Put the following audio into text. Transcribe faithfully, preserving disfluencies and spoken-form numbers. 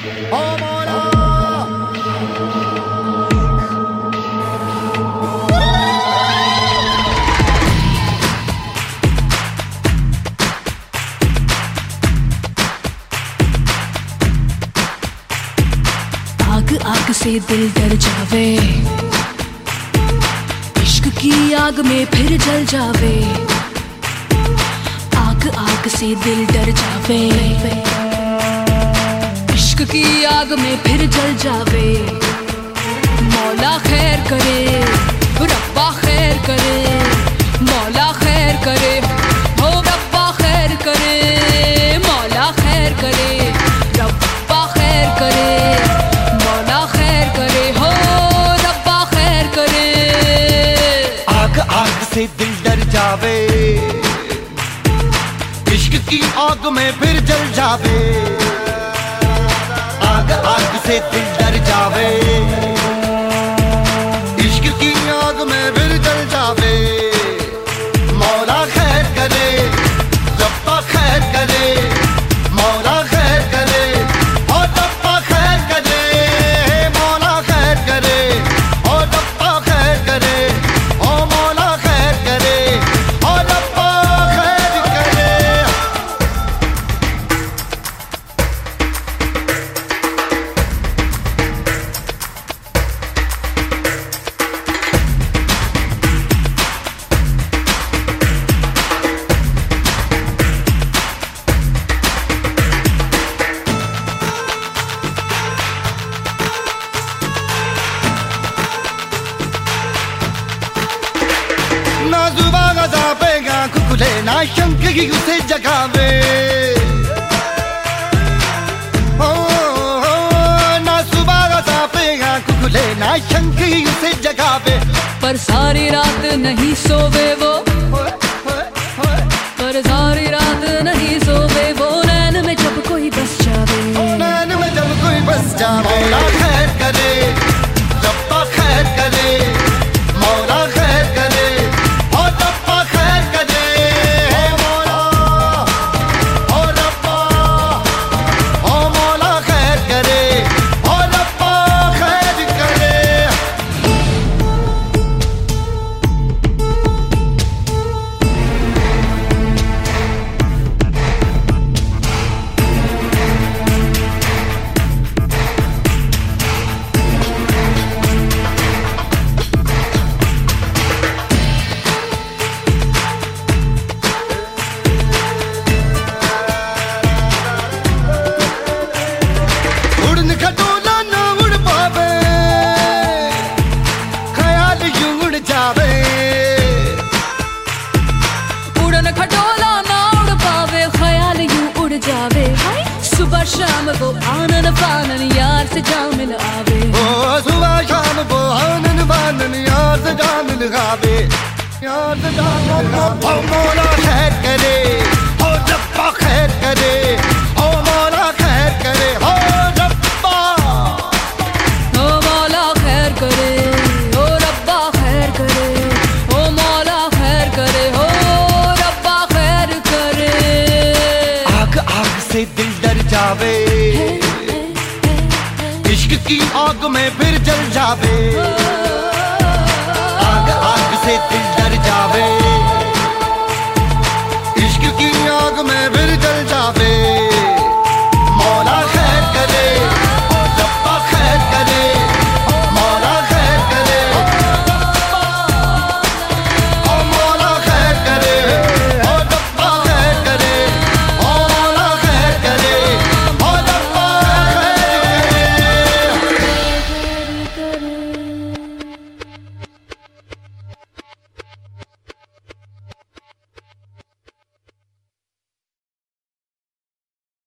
ओ मौला आग आग से दिल डर जावे, इश्क की आग में फिर जल जावे। आग आग से दिल डर जावे, इश्क की आग में फिर जल जावे। मौला खैर करे, रब्बा खैर करे, मौला खैर करे, हो रब्बा खैर करे, मौला खैर करे, रब्बा खैर करे, मौला खैर करे, हो रब्बा खैर करे। आग आग से दिल डर जावे, इश्क की आग में फिर जल जावे। आग आग से दिल डर जावे, इश्क की आग में फिर जल जावे। मौला खैर करे, रब्बा खैर करे, मौला खैर करे, और रब्बा खैर करे, मौला खैर करे, और रब्बा खैर करे, ओ मौला खैर करे, और रब्बा खैर करे। ना जुबां गज़ा पे आँख खुले, ना शंख ही उसे जगावे। ओ, ओ, ना जुबां गज़ा पे आँख खुले, ना शंख ही उसे जगावे। पर सारी रात नहीं सोवे वो, पर सारी रात नहीं सोवे वो। नैन में जब कोई बस जावे, नैन में जब कोई बस जावे। मौला खैर करे, रब्बा खैर करे, मौला खैर करे, और रब्बा खैर करे। मौला ओ रब्बा, ओ मौला खैर करे, और रब्बा खैर करे। उड़न खटोला न उड़ पावे, ख्याल यूं उड़ जावे। उड़न खटोला ना उड़ पावे, ख्याल यूं उड़ जावे। सुबह शाम वो आनन फानन यार से जा मिल आवे। ओ सुबह शाम वो आनन बानन यार से जा मिल आवे, यार से जा मिल आवे। ओ मौला खैर करे, ओ रब्बा खैर करे, ओ मौला खैर करे, ओ रब्बा। ओ मौला खैर करे, ओ रब्बा खैर करे, ओ मौला खैर करे, ओ रब्बा खैर करे। आग आग से दिल डर जावे, इश्क की आग में फिर जल जावे। आग आग से दिल